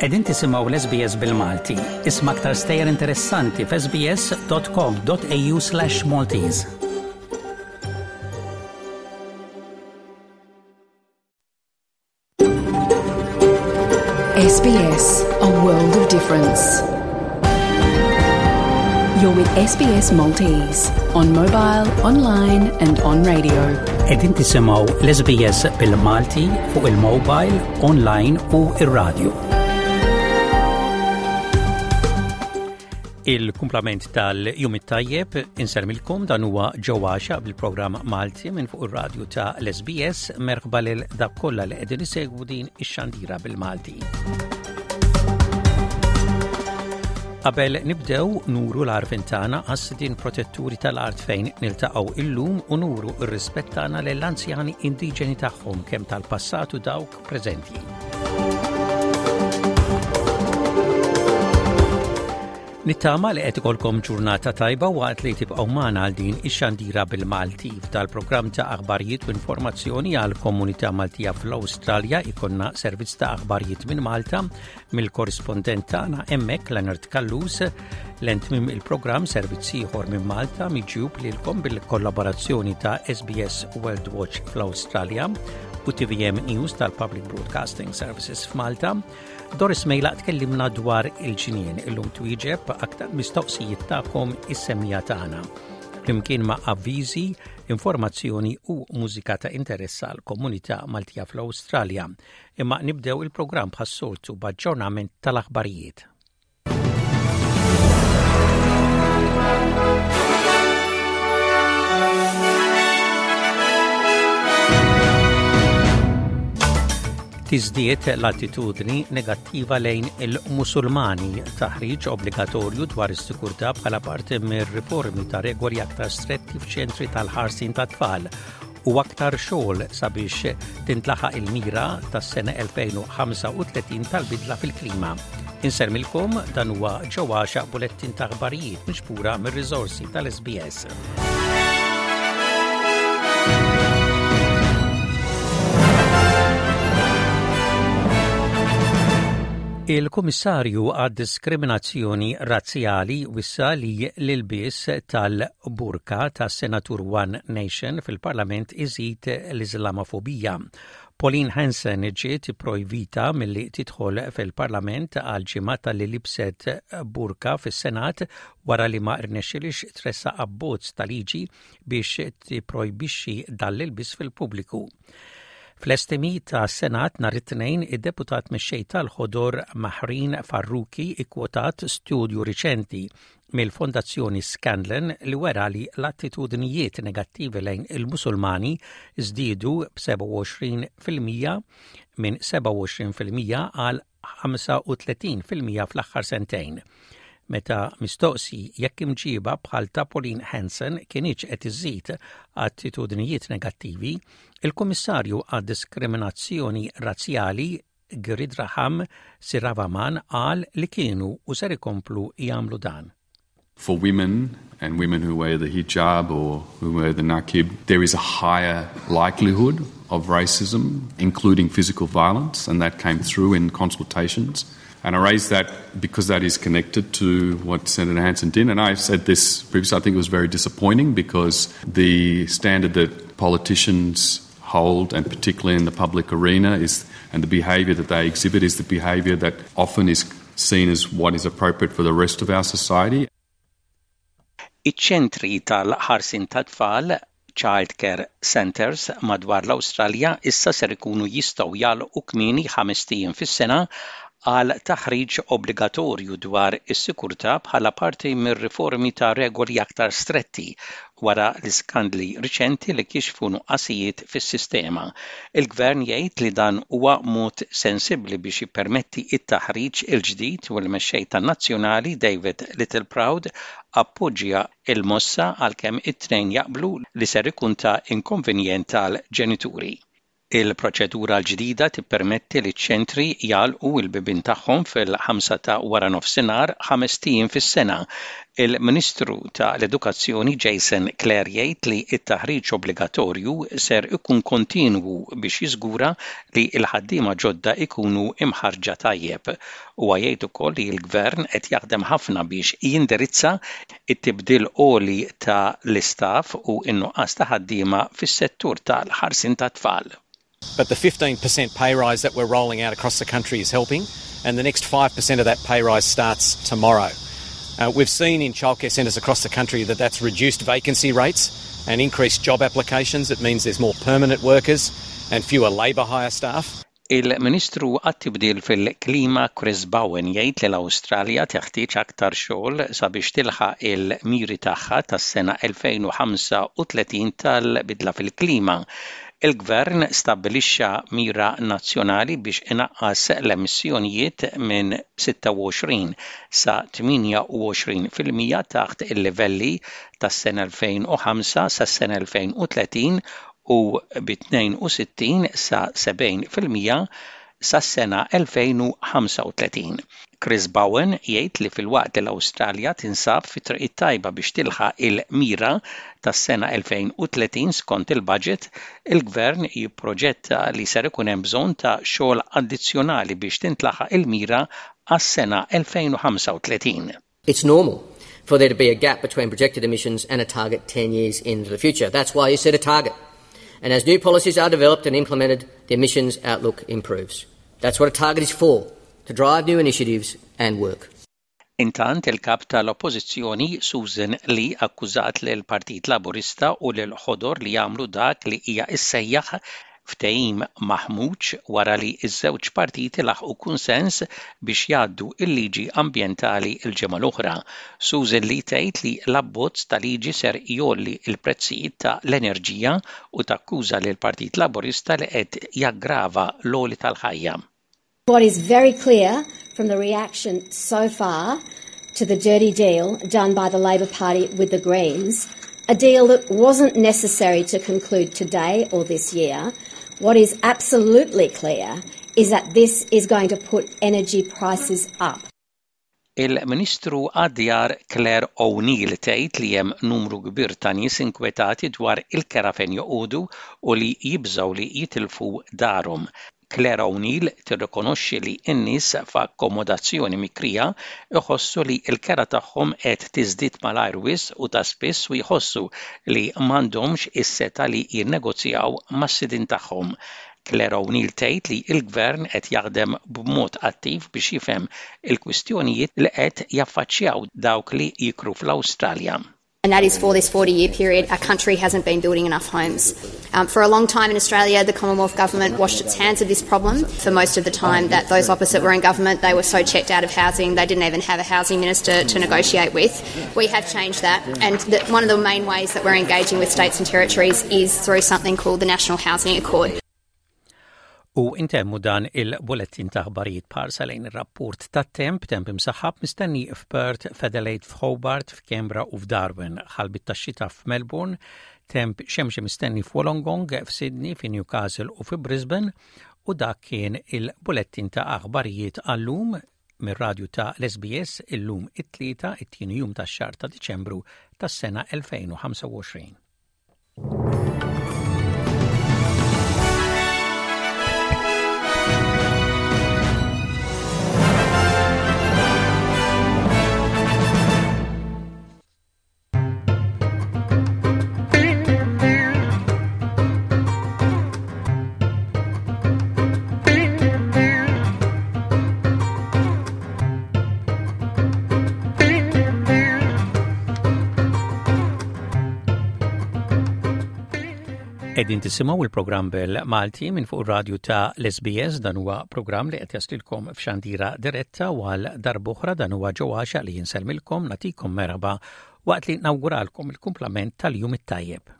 Qegħdin tisimgħu l-SBS bil-Malti. Isma' aktar stejjer interessanti f'sbs.com.au/Maltese. SBS, a world of difference. You're with SBS Maltese on mobile, online and on radio. Qegħdin tisimgħu l-SBS bil-Malti fuq il-mobile, online u ir-radju. Il-kumplament tal-jum it-tajjeb insermilkom dan huwa ġewwaxa bil-programm Malti minn fuq ir-radju ta' l-SBS. Merħba lil dak kollha li qegħdin isegwu din ix-xandira bil-Malti. Qabel nibdew nuru l-għarfien tagħna għas-sidien protetturi tal-art fejn niltaqgħu illum u nuru r-rispett tagħna lill-anzjani indiġeni tagħhom kemm tal-passat u dawk preżenti. Nittama li qed ikolkom ġurnata tajba waqt li tibqgħu magħna għal din ix-xandira bil-Malti. Tal-programm ta' aħbarijiet u informazzjoni għal komunità Maltija fl-Awstralja ikonna servizz ta' aħbarijiet minn Malta mill-korrispondent tagħna hemmhekk Leonard Kallus. L-entmim il-programm servizz ieħor minn Malta miġjub lilkom bil-kollaborazzjoni ta' SBS World Watch fl-Awstralja u TVM News tal-Public Broadcasting Services f'Malta. Doris Mejla tkellimna dwar il-ġinien illum twieġeb aktar mistoqsijiet tagħkom is-semmija tagħna. Flimkien ma' avviżi, informazzjoni u mużika ta' interess għal komunità Maltija fl-Awstralja. Imma nibdew il-programm bħas-soltu b'aġġornament tal-aħbarijiet. Tiżdied l-attitudni negattiva lejn il-Musulmani, taħriġ obbligatorju dwar is-sikurtà bħala parti mir-riformi ta' regoli aktar stretti f'ċentri tal-ħarsin tat-tfal u aktar xogħol sabiex tintlaħaq il-mira tas-sena 2035 tal-bidla fil-klima. Insermilkom dan huwa ġewwaxa bulettin ta' aħbarijiet miġbura mir-riżorsi tal-SBS. Il-Kummissarju għad-diskriminazzjoni razzjali wissa li l-ilbies tal-burka tas-Senatur One Nation fil-Parlament iżid l-Islamofobija. Pauline Hanson ġiet ipprojbita milli tidħol fil-Parlament għal ġimgħa li libset burka fis-Senat wara li ma rnexxilix tressa abbozz ta' liġi biex tipprojbixxi dal-ilbies fil-pubbliku. Fl-estimi ta' Senat nhar it-tnejn id-deputat mexxej tal-ħodor Mahreen Farruki ikkwotat studju riċenti mill-Fondazzjoni Scanlon li wera li l-attitudnijiet negattivi lejn il-Musulmani żdiedu b'27% minn 27% għal 35% fl-aħħar sentejn. Meta mistoqsi jekk imġiba bħal ta' Pauline Hanson kienx qed iżżid attitudnijiet negattivi, il-Kummissarju għad-diskriminazzjoni razzjali Grid Raham Siravaman qal li kienu u ser ikomplu jagħmlu dan. For women and women who wear the hijab or who wear the naqib, there is a higher likelihood of racism, including physical violence, and that came through in consultations. And I raised that because that is connected to what Senator Hanson did. And I've said this previously, I think it was very disappointing because the standard that politicians hold, and particularly in the public arena, and the behaviour that they exhibit is the behaviour that often is seen as what is appropriate for the rest of our society. Iċ-ċentri tal-ħarsin tat-tfal Child Care Centers madwar l-Awstralja issa ser ikunu jistgħu jagħlqu kmieni 5 ijiem fis-sena għal taħriġ obbligatorju dwar is-sikurtà bħala parti mir-riformi ta' regoli aktar stretti wara l-iskandli riċenti li kixfu nuqqasijiet fis-sistema. Il-Gvern jgħid li dan huwa mod sensibbli biex jippermetti it-taħriġ il-ġdid u l-mexxej tan-nazzjonali David Littleproud appoġġja il-mossa għalkemm it-tnejn jaqblu li ser ikun ta' inkonvenjent għall-ġenituri. Il-proċedura l-ġdida tippermetti li ċ-ċentri jagħlqu l-bibien tagħhom fil-5 ta' wara nofsinhar 5 ijiem fis-sena. Il-Ministru tal-Edukazzjoni Jason Clare jgħid li t-taħriġ obbligatorju ser ikun kontinwu biex jiżgura li l-ħaddiema ġodda ikunu imħarġa tajjeb. Huwa jgħid ukoll li l-Gvern qed jaħdem ħafna biex jindirizza t-tibdil għoli ta' l-istaff u n-nuqqas ta' ħaddiema fis-settur tal-ħarsien tat-tfal. But the 15% pay rise that we're rolling out across the country is helping, and the next 5% of that pay rise starts tomorrow. We've seen in childcare centres across the country that that's reduced vacancy rates and increased job applications. It means there's more permanent workers and fewer labour hire staff. Il-Ministru għat-tibdil fil-klima Chris Bowen jgħid li l-Awstralja teħtieġ aktar xogħol sabiex tilħaq il-miri tagħha tas-sena 2035 tal-bidla fil-klima. Il-Gvern stabbilixxa mira nazzjonali biex inaqqas l-emissjonijiet minn 26 sa 28% taħt il-livelli tas-sena 2005 sas-sena 2030 u b'62 sa 70% sas-sena 2035. Chris Bowen jgħid li fil-waqt li l-Awstralja tinsab fi triq tajba biex tilħaq il-mira tas-sena 2030 skont il-budget, il-Gvern jipproġetta li ser ikun hemm bżonn ta' xogħol addizzjonali biex tintlaħaq il-mira għas-sena 2035. It's normal for there to be a gap between projected emissions and a target 10 years into the future. That's why you set a target. And as new policies are developed and implemented, the emissions outlook improves. That's what a target is for, to drive new initiatives and work. Intant il-kap tal-Oppożizzjoni Susan Lee akkużat lil Partit Laburista u lil ħodor li jagħmlu dak li hija ssejjaħ ftehim maħmuġ wara li ż-żewġ partiti laħqu kunsens biex jgħaddu il-liġi ambjentali l-ġimgħa l-oħra. Susan Lee tgħid li l-abbozz ta' liġi ser jolli l-prezzijiet ta' l-enerġija u takkuża lil Partit Laburista li qed jaggrava l-għoli tal-ħajja. What is very clear from the reaction so far to the dirty deal done by the Labor Party with the Greens, a deal that wasn't necessary to conclude today or this year, what is absolutely clear is that this is going to put energy prices up. Il-Ministru għad-Djar Clare O'Neill tgħid li hemm numru kbir ta' nies inkwetati dwar il-kera fejn joqogħdu u li jibżgħu li jitilfu darhom. Clare O'Neill tirrikonoxxi li n-nies f'akkomodazzjoni mikrija iħossu li l-kera tagħhom qed tiżdied malajr wisq u ta' spiss u jħossu li m'għandhomx is-seta' li jinnegozjaw mas-sidin tagħhom. Clare O'Neill tgħid li l-Gvern qed jaħdem b'mod attiv biex jifhem il-kwistjonijiet li qed jaffaċċjaw dawk li jikru fl-Awstralja. And that is for this 40-year period, our country hasn't been building enough homes. For a long time in Australia, the Commonwealth Government washed its hands of this problem. For most of the time that those opposite were in government, they were so checked out of housing, they didn't even have a housing minister to negotiate with. We have changed that, and one of the main ways that we're engaging with states and territories is through something called the National Housing Accord. U intemmu dan il-bulletin ta' ħbarijiet parsa lejn ir-rapport tat-temp imsaħħab mistenni f'Perth, f'Adelaide, f'Hobart, f'Canberra u f'Darwin, ħalbit tax-xita f'Melbourne, temp xemxi mistenni f'Wollongong, f'Sydney, f'Newcastle u f'Brisbane, u dak kien il-bulletin ta' aħbarijiet għallum mir-radju ta' l-SBS illum it-tlieta it-tieni jum tax-xahar ta' Diċembru tas-sena 2025. Edin tisimgħu il-programm bil-Malti minn fuq ir-radju ta' l-SBS. Dan huwa programm li qed jaslilkom f'xandira diretta u għal darb'oħra dan huwa ġewwaxa li jinselmilkom nagħtikom merħba waqt li nawguralkom il-kumplament tal-jum it-tajjeb.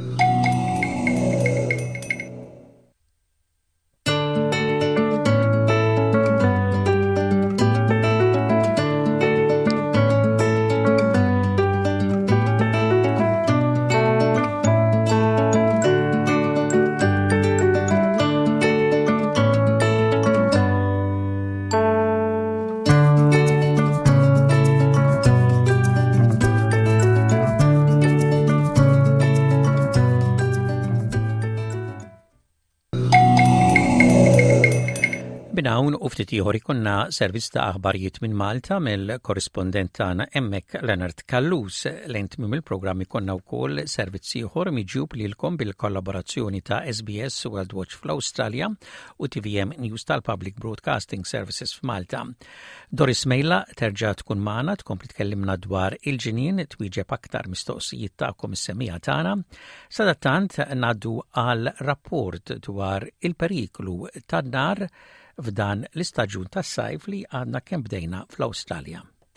B'dawn u ftit ieħor ikonna servizz ta' aħbarijiet minn Malta mill-korrispondent tagħna hemmhekk Leonard Kallus. Lejn tmiem il-programm ikonna wkoll servizz ieħor miġjub lilkom bil-kollaborazzjoni ta' SBS World Watch fl-Awstralja u TVM News tal-Public Broadcasting Services f'Malta. Doris Mejla terġa' tkun magħna tkompli tkellimna dwar il-ġinien twieġeb aktar mistoqsijiet tagħkom is-semija tagħna. Sadattant ngħaddu għal rapport dwar il-periklu tan-nar f'dan l-istaġun tas-sajf li għadna kemm bdejna fl-Awstralja.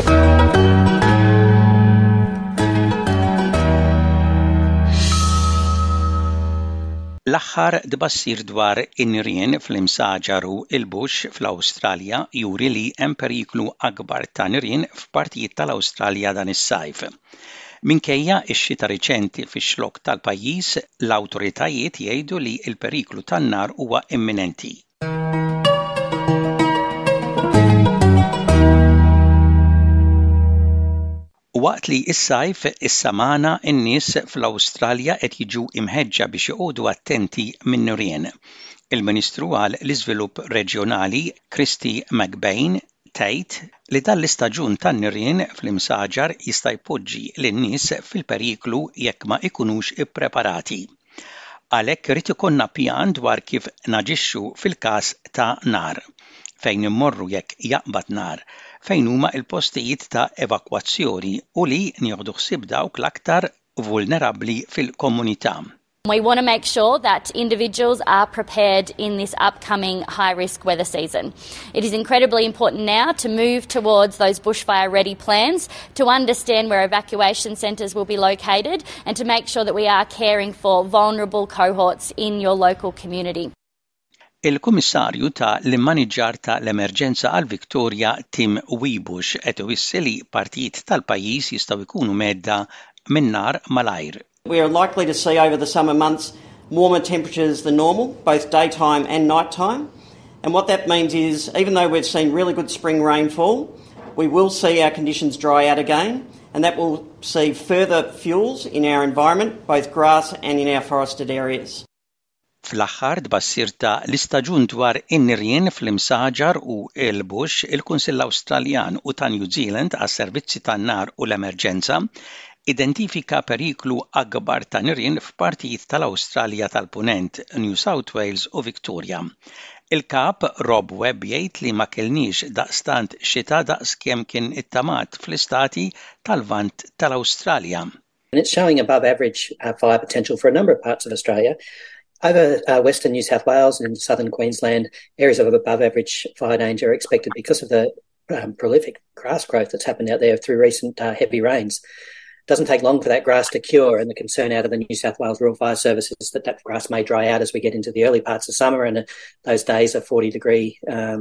L-aħħar tbassir dwar in-nirien fl-imsaġar u il-Bush fl-Awstralja juri li hemm periklu akbar ta' nirien f'partijiet tal-Awstralja dan is-sajf. Minkejja x-xita riċenti fix-xlokk tal-pajjiż, l-awtoritajiet jgħidu li l-periklu tan-nar huwa imminenti. Waqt li is-sajf is-samana n-nies fl-Awstralja qed jiġu imħeġġa biex joqogħdu attenti min-nirien. Il-Ministru għal l-Iżvilupp Reġjonali Christy McBain tgħid li dan l-istaġun tan-nirien fl-imsaġar jista' jpoġġi lin-nies fil-periklu jekk ma jkunux ippreparati. Għalhekk irid ikollna pjan dwar kif naġixxu fil-każ ta' nar, fejn immorru jekk jaqbad nar, fejn huma l-postijiet ta' evakwazzjoni u li nieħdu ħsieb dawk l-aktar vulnerabbli fil-komunità. We want to make sure that individuals are prepared in this upcoming high-risk weather season. It is incredibly important now to move towards those bushfire-ready plans, to understand where evacuation centres will be located and to make sure that we are caring for vulnerable cohorts in your local community. Il-Kummissarju ta' l-Immaniġġar ta' l-Emerġenza għal Victoria Tim Wiebush qed iwissi li partijiet tal-pajjiż jistgħu jkunu medda min-nar malajr. We are likely to see over the summer months warmer temperatures than normal, both daytime and nighttime. And what that means is, even though we've seen really good spring rainfall, we will see our conditions dry out again, and that will see further fuels in our environment, both grass and in our forested areas. Fl-aħħar tbassir ta' l-istaġun dwar in-nirien fl-imsaġar u il-Bush, il-Kunsill Awstraljan u ta' New Zealand għas-servizzi tan-nar u l-emerġenza identifika periklu akbar ta' nirien f'partijiet tal-Awstralja tal-Punent, New South Wales u Victoria. Il-kap Rob Webb jgħid li ma kellniex daqstant xita daqskemm kien ittamat fl-istati tal-Vant tal-Awstralja. And it's showing above average fire potential for a number of parts of Australia. Over western New South Wales and southern Queensland, areas of above average fire danger are expected because of the prolific grass growth that's happened out there through recent heavy rains. It doesn't take long for that grass to cure, and the concern out of the New South Wales Rural Fire Service is that grass may dry out as we get into the early parts of summer, and those days of 40 degree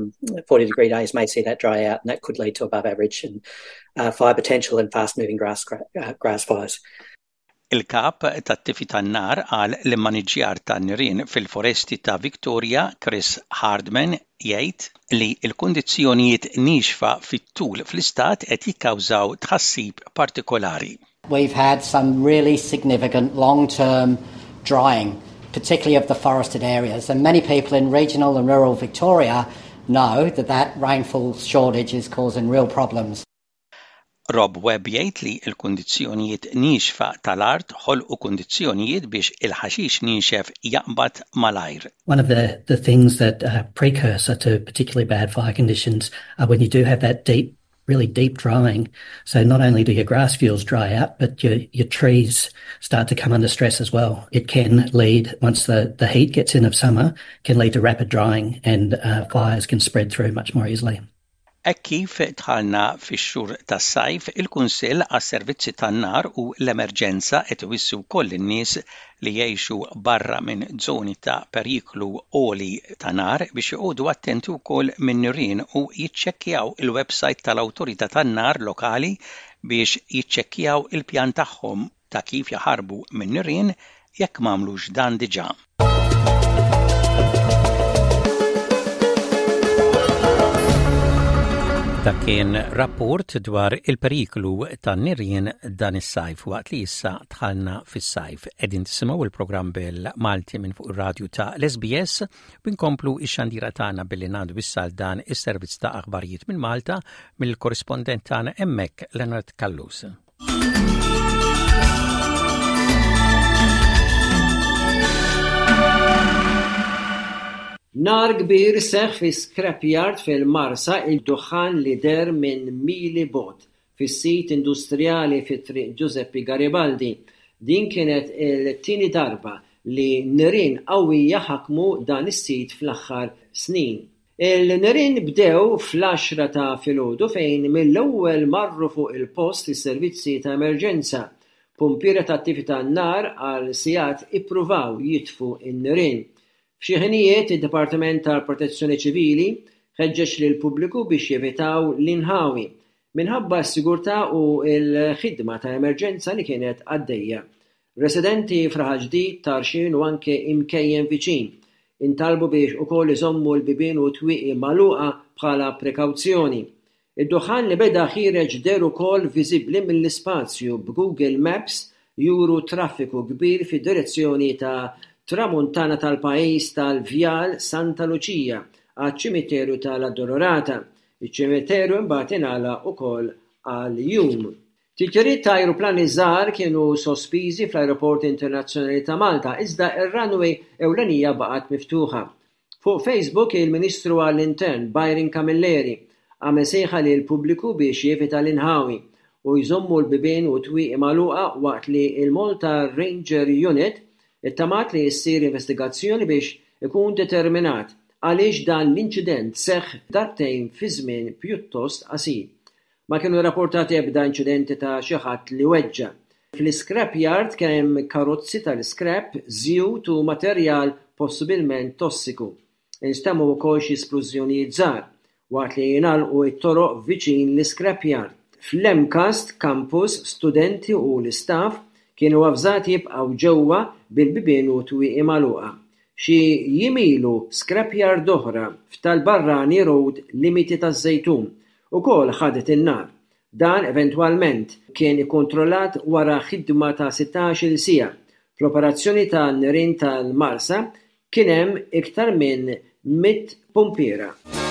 days may see that dry out, and that could lead to above average and fire potential and fast moving grass fires. Il-kap tat-tifi tan-nar għal l-immaniġġjar tan-nirien fil-foresti ta' Victoria, Chris Hardman, jgħid li l-kundizzjonijiet nixfa fit-tul fl-istat qed jikkawżaw tħassib partikolari. We've had some really significant long-term drying, particularly of the forested areas, and many people in regional and rural Victoria know that rainfall shortage is causing real problems. Rob Webb jgħid li l-kundizzjonijiet nixfa tal-art ħolqu kundizzjonijiet biex il-ħaxix nixef jaqbad malajr. One of the things that precursor to particularly bad fire conditions are when you do have that really deep drying. So not only do your grass fuels dry out, but your trees start to come under stress as well. It can lead, once the heat gets in of summer, can lead to rapid drying, and fires can spread through much more easily. Kif tħallna fix-xhur tas-sajf, il-Kunsill għas-servizzi tan-nar u l-emerġenza qed iwissu wkoll in-nies li jgħixu barra minn żoni ta' periklu għoli ta' nar biex joqogħdu attenti wkoll min-nirien u jiċċekkjaw il-website tal-awtorità tan-nar lokali biex jiċċekkjaw il-pjan tagħhom ta' kif jaħarbu min-nirien jekk m'għamlux dan diġà. Dak kien rapport dwar il-periklu tan-nirien dan is-sajf waqt li issa tħallna fis-sajf. Qegħdin tisimgħu il-programm bil-Malti minn fuq ir-radju ta' l-SBS binkomplu ix-xandira tagħna billi ngħadu issa dan is-servizz ta' aħbarijiet minn Malta mill-korrispondent tagħna hemmhekk Leonard Kallus. Nar kbir seħħ fi scrapyard fil-Marsa il-duħan li der minn mili bot fis-sit industrijali fit-triq Giuseppe Garibaldi. Din kienet il-tieni darba li nirien qawwija ħakmu dan is-sit fl-aħħar snin. Il-nirien bdew fl-10 ta' filgħodu fejn mill-ewwel marru fuq il-post is-servizzi ta' emerġenza. Pumpiera ta' attività n-nar għal sigħat ippruvaw jitfu in-nirien. F'xi ħinijiet id-Dipartiment tal-Protezzjoni Ċivili ħeġġeġ lill-pubbliku biex jevitaw l-inħawi minħabba s-sigurtà u l-ħidma ta' emerġenza li kienet għaddejja. Residenti f'Raħal Ġdid, Tarxin u anke imkejjen viċin intalbu biex ukoll iżommu l-bibien u twieqi magħluqa bħala prekawzjoni. Id-duħan li beda ħireġ der ukoll viżibbli mill-ispazju b'Google Maps juru traffiku kbir fid-direzzjoni ta' tramuntana tal-pajjiż tal-Vjal Santa Lucia għaċ-ċimiteru tal-Addolorata. Iċ-ċimiteru imbagħad ingħalaq ukoll għal-jum. Titjiriet ta' ajruplani żgħar kienu sospiżi fl-Ajruport Internazzjonali ta' Malta iżda ir-runway ewlenija baqgħet miftuħa. Fuq Facebook il-Ministru għall-Intern Byron Camilleri għamel sejħa lill-pubbliku biex jevita l-inħawi u jżommu l-bibien u twieqi magħluqa waqt li l-Malta Ranger Unit ittamat li jissir investigazzjoni biex ikun determinat għaliex dan l-inċident seħħ darbtejn fi żmien pjuttost qasir. Ma kienu rapportati ebda inċidenti ta' xi ħadd li weġġa. Fl-scrap yard kien hemm karozzi tal-scrap, żjud u materjal possibilment tossiku. Instemmu wkoll xi splużjonijiet żgħar waqt li jingħalqu t-toroq viċin l-scrap yard. Fl-Emcast campus studenti u l-istaff kienu avżati jibqgħu ġewwa bil-bibien u twieqi magħluqa. Xi jimilu scrapyard oħra f'Tal-Barrani Road limiti taż-Żejtun ukoll ħadet in-nar. Dan eventwalment kien ikkontrollat wara ħidma ta' 16-il siegħa. Fl-operazzjoni tan-nirien tal-Marsa kien hemm iktar minn 100 pumpiera.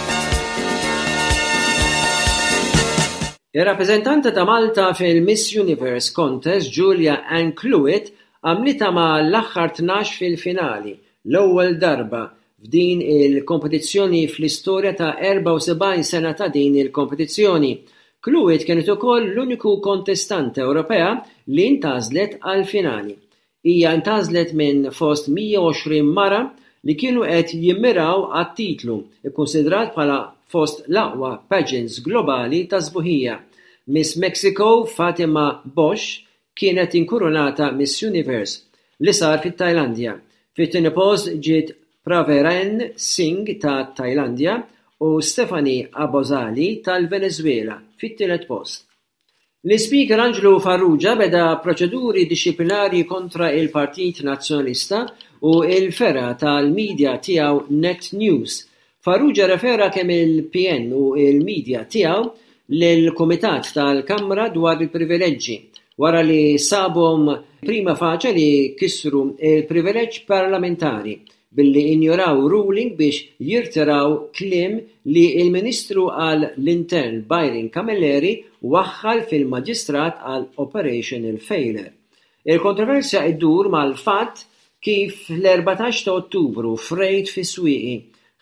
Ir-rappreżentanta ta' Malta fil-Miss Universe Contest, Julia Ann Cluett, għamlita ma' l-aħħar 12 fil-finali, l-ewwel darba f'din il-kompetizzjoni fl-istorja ta' 74 sena ta' din il-kompetizzjoni. Cluett kienet ukoll l-uniku kontestanta Ewropea li ntażlet għall-finali. Hija ntażlet minn fost 120 mara li kienu qed jimmiraw għat-titlu, ikkunsidrat bħala fost l-aqwa pageants globali ta' sbuħija. Miss Mexico Fatima Bosch kienet inkurunata Miss Universe li sar fit-Tajlandja. Fit-tieni post ġiet Praveren Singh ta' Tajlandja u Stephanie Abozali tal-Venezuela fit-tielet post. L-Speaker Angelo Farrugia beda proċeduri disciplinari kontra il-Partit Nazzjonalista u il-fera tal-medja tiegħu Net News. Farrugia refera kemm il-PN u il-medja tiegħu lill-Kumitat tal-Kamra dwar il-privileġġi wara li sabhom prima faċa li kisru il-privileġġ parlamentari billi injoraw ruling biex jirtiraw kliem li il-Ministru għal l-Intern Byron Camilleri waħħal fil-Maġistrat għal Operational Failure. Il-kontroversja iddur mal-fatt kif l-14 ta' Ottubru frejt fis-swieqi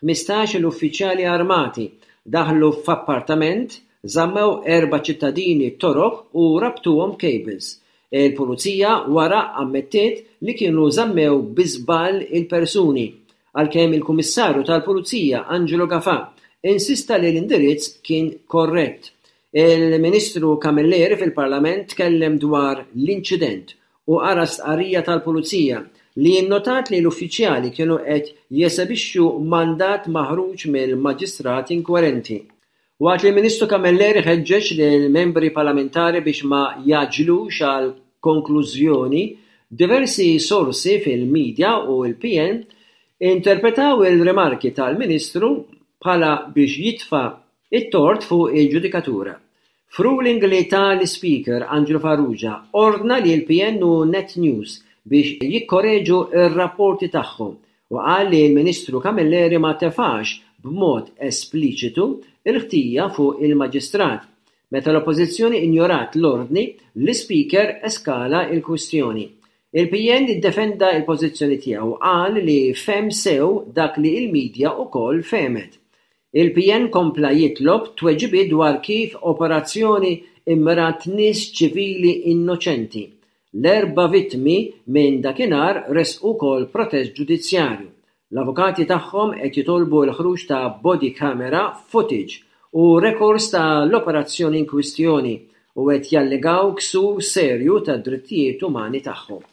15 l-uffiċjali armati daħlu f'appartament, żammew 4 ċittadini toroq u rabtuhom cables. Il-pulizija wara ammettiet li kienu żammew biżball il-persuni, għalkemm il-Kummissarju tal-Pulizija Angelo Gafà insista li l-indirizz kien korrett. Il-Ministru Camilleri fil-Parlament tkellem dwar l-inċident u ara stqarrija tal-Pulizija li innotat li l-uffiċjali kienu qed jesebixxu mandat maħruġ mill-maġistrat inkwerenti. Waqt li l-Ministru Camilleri ħeġġeġ lill-membri parlamentari biex ma jaġlux għal konklużjoni, diversi sorsi fil-medja u l-PN interpretaw il-remarki tal-Ministru bħala biex jitfa' it-tort fuq il-ġudikatura. F'ruling li tal-Speaker Angelo Farrugia ordna li l-PN u Net News biex jikkoreġu ir-rapporti tagħhom u qal li l-Ministru Camilleri ma tefax b'mod espliċitu il-ħtija fuq il-Maġistrat. Meta l-Oppożizzjoni injorat l-ordni, l-Speaker eskala il-kwistjoni. Il-PN iddefenda il-pożizzjoni tiegħu qal li fem sew dak li il-medja wkoll femet. Il-PN kompla jitlob tweġibiet dwar kif operazzjoni imrat nies ċivili innoċenti. L-4 vittmi minn dakinhar resqu wkoll protest ġudizzjarju. L-avukati tagħhom qed jitolbu l-ħruġ ta' body camera footage u records ta' l-operazzjoni in kwistjoni u qed jallegaw ksur serju ta' drittijiet umani tagħhom.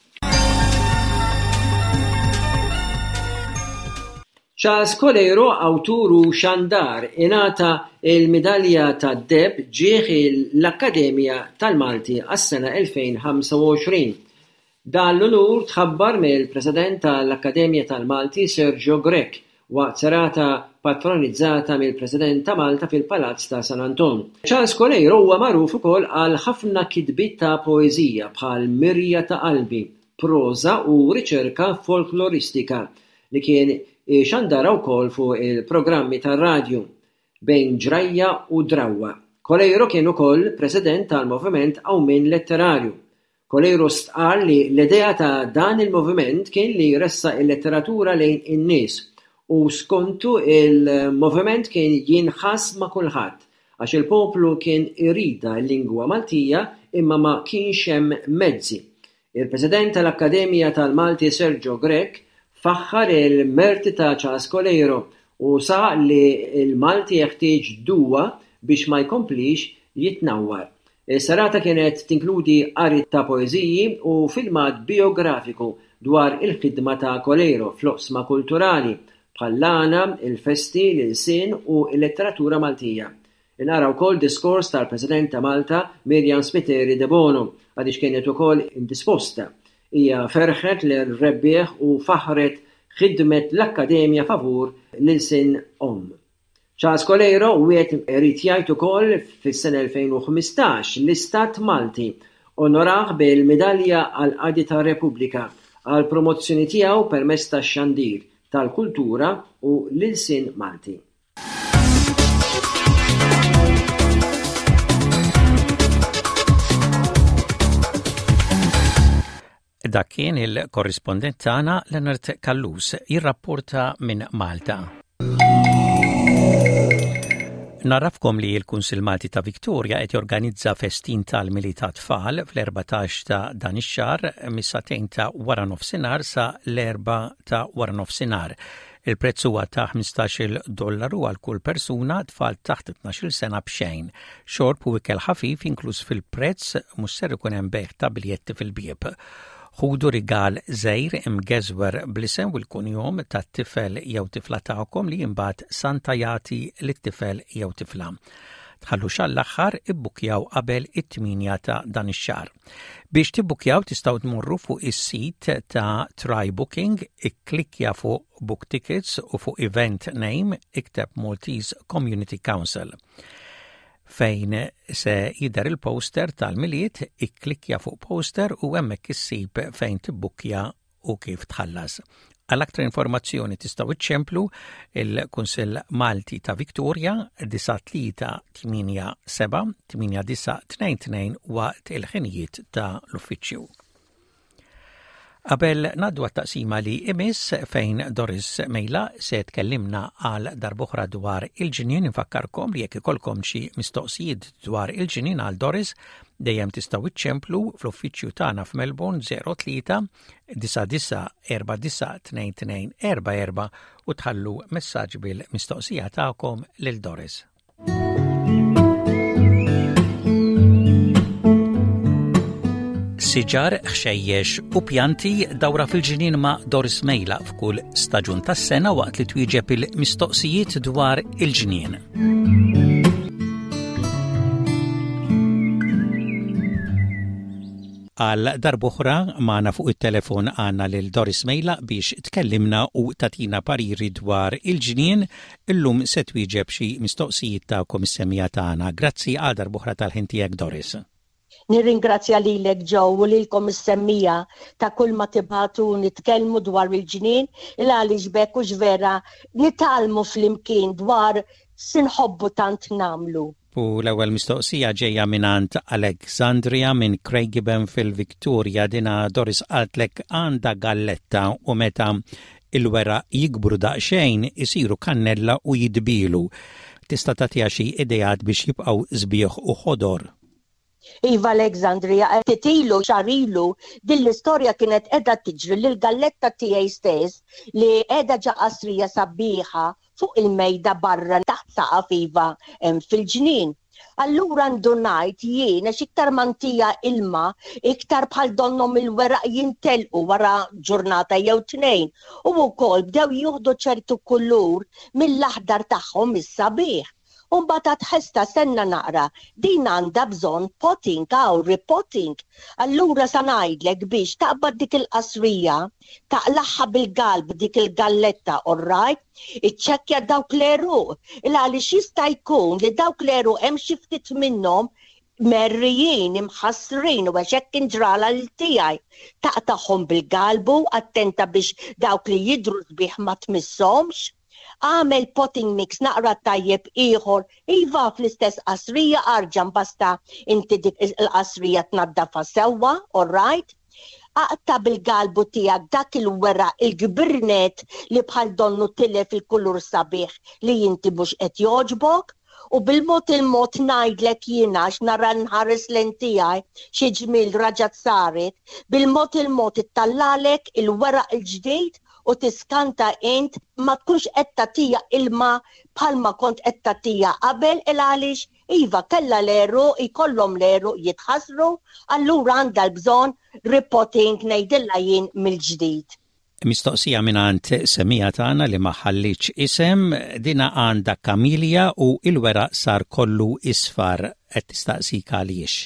Charles Colero, awtur u xandar, ingħata il-medalja ta' Deb ġieħ l-Akkademja tal-Malti għas-sena 2025. Dan l-onur tħabbar mill-President tal-Akkademja tal-Malti Sergio Grech waqt serata patronizzata mill-President ta' Malta fil-Palazz ta' San Anton. Charles Colero huwa magħruf ukoll għal ħafna kitbiet ta' poeżija bħal Mirja ta' qalbi, proża u riċerka folkloristika li kien xandara wkoll fuq il-programmi tar-radju bejn ġrajja u drawwa. Colero kien ukoll President tal-Moviment Awmin Letterarju. Colero stqar li l-idea ta' dan il-moviment kien li jressa il-letteratura lejn in-nies u skontu il-moviment kien jinħass ma' kulħadd għax il-poplu kien irida l-lingwa Maltija imma ma kienx hemm mezzi. Il-President tal-Akkademja tal-Malti Sergio Grech faħħar il-merti ta' Charles Colero u sa li il-Malti jeħtieġ duwa biex ma jkomplix jitnawwar. Is-serata kienet tinkludi qari ta' poeżiji u filmat biografiku dwar il-ħidma ta' Colero fl-oqsma kulturali bħall-lana, il-festi, l-sin u l-letteratura Maltija. Inara wkoll diskors tal-President ta' Malta Miriam Spiteri de Bono għaliex kienet ukoll indisposta. Hija ferħet l-rebbieħ u faħret ħidmet l-Akkademja favur l-sin Charles Colero wieħed irid jgħid ukoll fis-sena 2015 l-Istat Malti onoraħ bil-Medalja għal Qadi tar-Repubblika għal promozzjoni tiegħu permezz tax-xandir tal-kultura u l-sin Malti. Dak kien il-korrispondent tagħna Leonard Kallus jirrapporta minn Malta. Narrafkom li l-Kunsill Malti ta' Viktoria qed jorganizza festin tal-mili ta' tfal fl-14 ta' dan ix-xahar mis-satejn ta' wara nofsinhar sa l-4 ta' wara nofsinhar. Il-prezz huwa ta' $15 għal kull persuna tfal taħt 12 sena b'xejn. Xorb u ikel ħafif inkluż fil-prezz mhux ser ikun hemm bejgħ ta' biljetti fil-bieb. Ħudu rigal żgħir imgeżwer bl-isem u l-kunjom tat-tifel jew tifla tagħkom li jimbagħad santajati lit-tifel jew tifla. Tħallu xall-aħħar ibbukjaw qabel it-8 ta' dan ix-xahar. Biex tibbukjaw tistgħu tmorru fuq is-sit ta' Try Booking, ikklikkja fuq Book Tickets u fuq Event Name ikteb Maltese Community Council. Fejn se jidher il-poster tal-miliet, ikklikkja fuq poster u hemmhekk issib fejn tibbukja u kif tħallas. Għal aktar informazzjoni tistgħu iċċemplu il-Kunsill Malti ta' Viktoria 9387-8922 waqt il-ħinijiet ta' l-uffiċċju. Qabel naddu għat-taqsima li imiss fejn Doris Mejla se tkellimna għal darbohra dwar il-ġinien, infakkarkom li jekk ikolkom xi mistoqsijiet dwar il-ġinien għal Doris dejjem tistgħu iċċemplu fl-uffiċċju tagħna f'Melbourne 03 99 42 u tħallu messaġġ bil-mistoqsija tagħkom lil Doris. Siġar, ħxejjex u pjanti dawra fil-ġinien ma' Doris Mejla f'kull staġun tas-sena waqt li twieġeb il-mistoqsijiet dwar il-ġinien. Għal darboħra maħna fuq il-telefon għanna lil Doris Mejla biex tkellimna u tatina pariri dwar il-ġnien illum se twieġeb xi mistoqsijiet ta'kom is-semmija tagħna. Grazzi għal darboħra tal-ħin tiegħek, Doris. Nirringrazzja lilek ġew u lilkom is-semmija ta' kull ma tibatu nitkellmu dwar il-ġnien għaliex bekk hux vera nitalmu flimkien dwar sinħobbu tant namlu. U l-ewwel mistoqsija ġejja minant Alexandria minn Craigieburn fil-Victoria dina Doris qaltlek għandha galletta u meta il-wera jikbru daqsxejn isiru kannella u jidbilu. Tista' tagħtiha xi ideat biex jibqgħu sbieħ u ħodor. Iva Alexandria, titilu xarilu din l-istorja kienet edha tiġri l-galletta tiegħi stess li edha ġa qasrija sabiħa fuq il-mejda barra taħt saqaf iva fil-ġnien. Allura ndunajt jiena x'iktar mantija ilma, iktar bħal donnom il-weraq jintelqu wara ġurnata jew tnejn u wkoll bdew jieħdu ċertu kulur mill-aħdar tagħhom is-sabiħ. Umbagħad tħesta senna naqra, din għandha bżonn potting aw repotting. Allura sa ngħidlek biex taqbad dik il-qasrija, taqlaħħa bil-galb dik il-galletta, all-right? Iċċekkja dawk l-eruq, għaliex jista' jkun li dawk l-eruq hemm xi ftit minnhom merrijin, imħassrin u għaxek inġrala l-tijaj. Taqtaħom bil-galbu, attenta biex dawk li jidru sbiħ ma tmissomx. Għamel potting mix naqra tajjeb ieħor, iva fl-istess qasrija arġan basta inti dik il-qasrija tnaddafa sewwa, all right? Aqta bil-galbu tiegħek dak il-wera il-gbirnet li bħal donnu tilef il-kulur sabiħ li inti mhux qed jogħġbok. U bil-mod il-mod ngħidlek jiena x'nara nħares lejn tiegħi xi ġmiel raġat saret, bil-mod il-mod ittallalek il-weraq il-ġdid u tiskanta int ma tkunx qed tagħtiha ilma bħalma kont qed tagħtiha qabel għaliex iva kellha l-eru jkollhom l-eru jitħassru, allura għandha l-bżonn repotting ngħidilha jien mill-ġdid. Mistoqsija minant semmija tagħna li ma ħallitx isem dina għandha kamilja u il-weraq sar kollu isfar qed tistaqsik għaliex.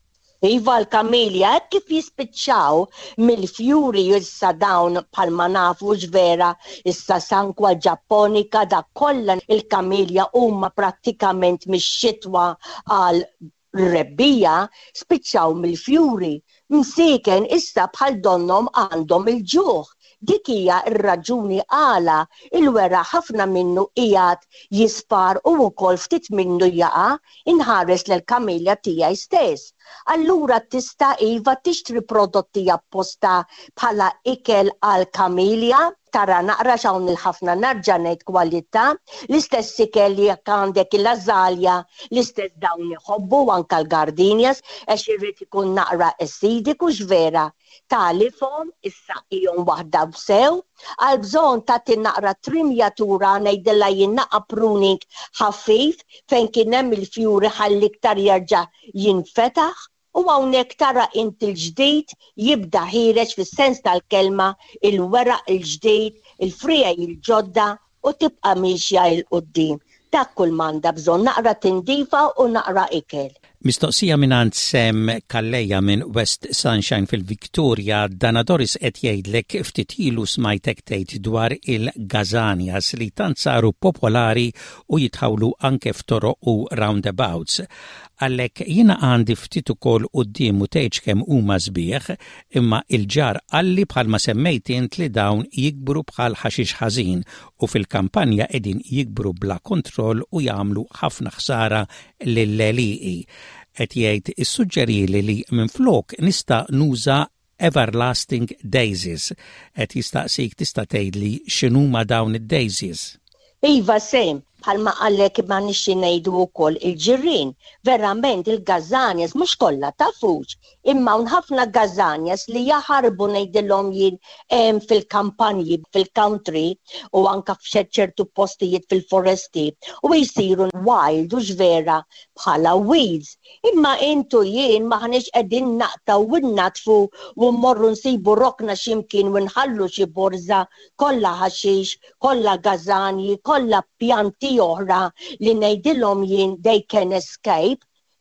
Iva l-kamilja, kif jispiċċaw mill-fjuri issa dawn palma nafu ġvera, issa sankwa ġapponika da kollha il-kamilja huma prattikament mix-xitwa għal rebbija spiċċaw mill-fjuri. Msiken issa bħal donnom għandhom il-ġuħ. Dik hija r-raġuni għala il-wera ħafna minnu qiegħed jisfar u wkoll ftit minnu jaqa' inħares lill-kamilja tiegħi stess. Allura tista' iva tixtri prodotti apposta bħala ikel għal kamilja, tara naqra xawn il-ħafna narġanet kwalità, l-istess ikel li jekk għandek il-lażalja, l-istess dawn iħobbu anke l-gardenias għax irrid ikun naqra acidic u x'vera. Talifhom issaqihom waħda b'sew, għal bżonn tagħti naqra trimjatura ngħidilha jinnaqa' pruning ħaffif fejn kien hemm il-fjuri ħalli iktar jerġa' jinfetaħ u hawnhekk tara int il-ġdid jibda ħireġ fis-sens tal-kelma il-weraq il-ġdid, il-frija il-ġodda u tibqa' mixja il qudiem. Dak kull m'għandha bżonn naqra tindifa u naqra ikel. Mistoqsija minant Sem Kalleja minn West Sunshine fil-Victoria, Dana Doris qed jgħidlek ftit ilu smajtek tgħid dwar il-gazanias li tant saru popolari u jitħawlu anke f'toroq u roundabouts. Għalhekk jiena għandi ftit ukoll quddiem u tgħid kemm huma sbieħ, imma il-ġar qalli bħalma semmejt int li dawn jikbru bħal ħaxix ħażin u fil-kampanja qegħdin jikbru bla kontroll u jagħmlu ħafna ħsara lill-leliqi. Qed jgħid issuġġerili li minflok nista' nuża everlasting daisies. Qed jistaqsik tista' tgħidli x'inhuma dawn id-daisies. Iva sejm, bħalma għallek ma nixxi ngħidu wkoll il-ġirien. Verament il-gazanias mhux kollha tafux, imma ħafna gazanias li jaħarbu ngħidilhom jien fil-kampanji, fil-country u anke f'ċertu postijiet fil-foresti u jsiru wild u ġvera bħala weeds. Imma intu jien maħniex qegħdin naqtaw u nnatfu u mmorru nsibu rokna x'imkien u nħallu xi borża kollha ħaxix, kollha gazanji, kollha pjanti oħra li ngħidilhom jien they can escape.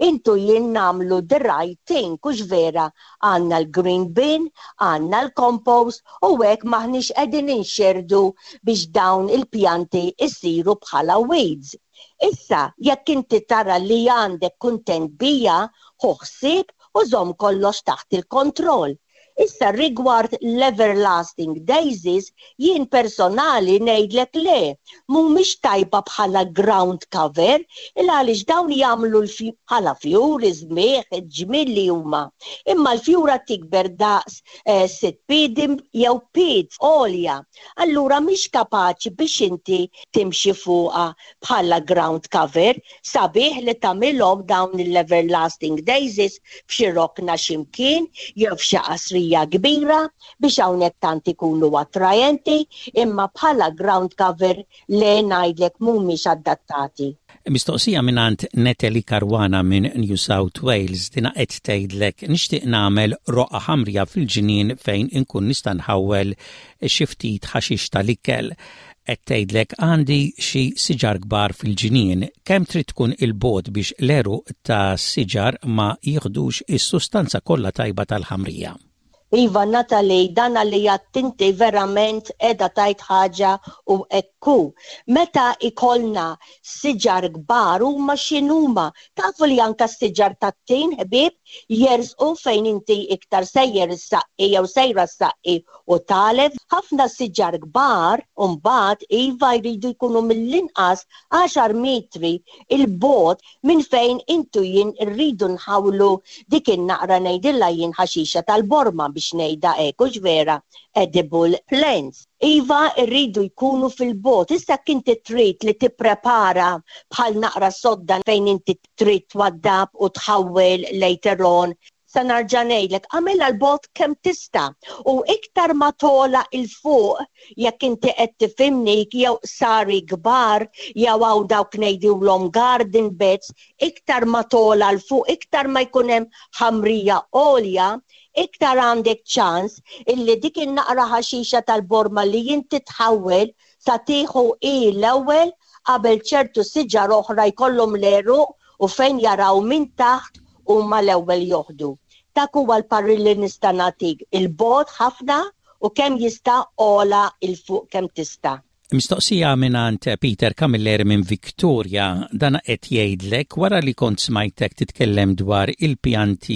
intu jien namlu the right thing, kux vera għanna l-green bin, għanna l-compost u hekk maħniex qegħdin inxerdu biex dawn il-pjanti issiru bħala weeds. Issa, jekk inti tara li għandek kuntent bija, ħuħsib u żomm kollox taħt il-kontroll. Issa rigward l-everlasting daisies, jien personali ngħidlek le, mhumiex tajba bħala ground cover, għaliex dawn jagħmlu bħala fjuri żmieħ ġmiel li huma. Imma l-fjura tikber daqs 6 piedi jew pied għolja. Allura mhix kapaċi biex inti timxi fuqha bħala ground cover, sabiħ li tagħmilhom dawn l-everlasting daisies f'xi rokna x'imkien jew f'xi qasri kbira biex hawnhekk tant ikunu attrajenti imma bħala ground cover le ngħidlek mhumiex adattati. Mistoqsija minant Neteli Karwana minn New South Wales dina qed tgħidlek nixtieq nagħmel roqqa ħamrija fil-ġinien fejn inkun nista' nħawwel xi ftit ħaxix tal-ikel. Qed tgħidlek għandi xi siġar kbar fil-ġinien, kemm trid tkun il-bod biex l-eruq ta' siġar ma jieħdux is-sustanza kollha tajba tal-ħamrija. Iva Natalie, dan li jattinti verament edha tajt ħaġa u ekku. Meta ikolna siġar kbar huma x'inhuma. Tafu li anka siġar tat-tin ħbieb jersqu fejn inti iktar sejjer is-saqqi jew sejra s-saqqi u talef. Ħafna siġar kbar u mbagħad iva jridu jkunu mill-inqas 10 metri il-bogħod minn fejn intu jien irridu nħawlu dik in-naqra ngħidilha jien ħaxixa tal-borma biex ngħidha hekk hux vera edible plants. Iva rridu jkunu fil-bot. Issa kinti trid li tipprepara bħal naqra sodda fejn inti trid twaddab u tħawwel later on. Sa narġa' ngħidlek għamilha l-bot kemm tista' u iktar ma tola il-fuq jekk inti qed tifhimni jew sari kbar jew hawn dawk ngħidulhom garden beds, iktar ma tola l-fuq, iktar ma jkun hemm ħamrija għolja, iktar għandek ċans illi dik in-naqra ħaxixa tal-borma li jinti tħawwel sa tieħu l-ewwel qabel ċertu siġar oħra jkollhom l-eruq u fejn jaraw minn taħt huma l-ewwel joħdu. Dak huwa l-parri li nista' nagħtik il-bogħod ħafna u kemm jista' ola il-fuq kemm tista'. Mistoqsija minant Peter Camilleri minn Victoria dana qed jgħidlek wara li kont smajtek titkellem dwar il-pjanti